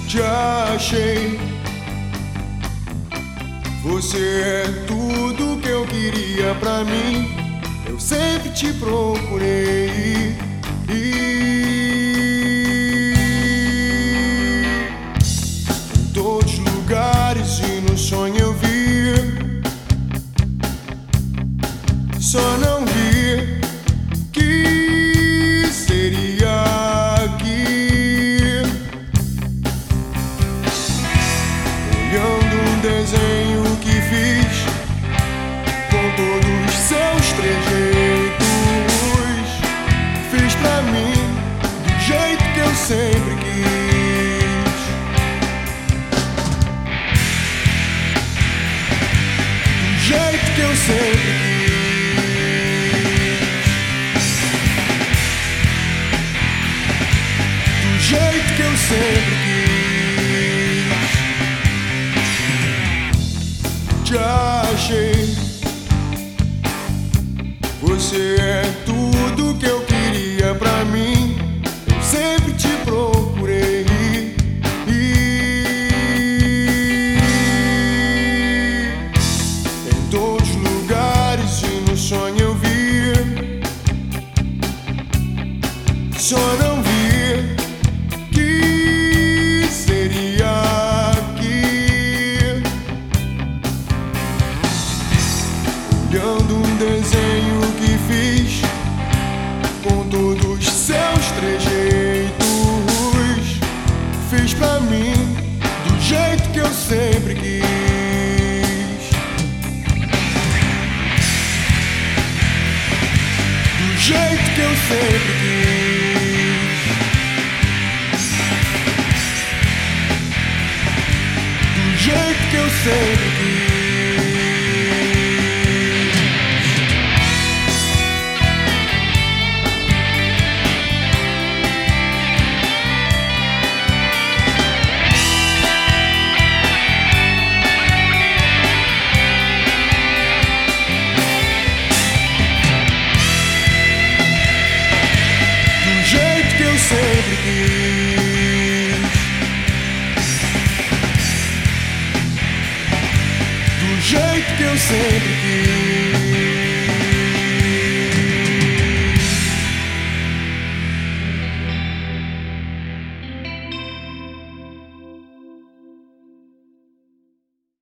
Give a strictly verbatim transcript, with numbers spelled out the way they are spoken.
te achei. Você é tudo que eu queria pra mim. Eu sempre te procurei. Em todos os lugares e no sonho eu vi. Só não vi que seria aqui. Olhando um desenho que fiz com todos os seus trejeitos, fiz pra mim do jeito que eu sempre quis. Do jeito que eu sempre quis. Do jeito que eu sempre quis. Te achei. Você é tudo que eu queria pra mim. Eu sempre te procurei. Em todos os lugares e no sonho eu vi. Só não vi que seria aqui. Olhando um desenho que fiz com todos os seus trejeitos, fiz pra mim do jeito que eu sempre quis. Do jeito que eu sempre quis. Do jeito que eu sempre quis. Sempre quis. Do jeito que eu sempre quis.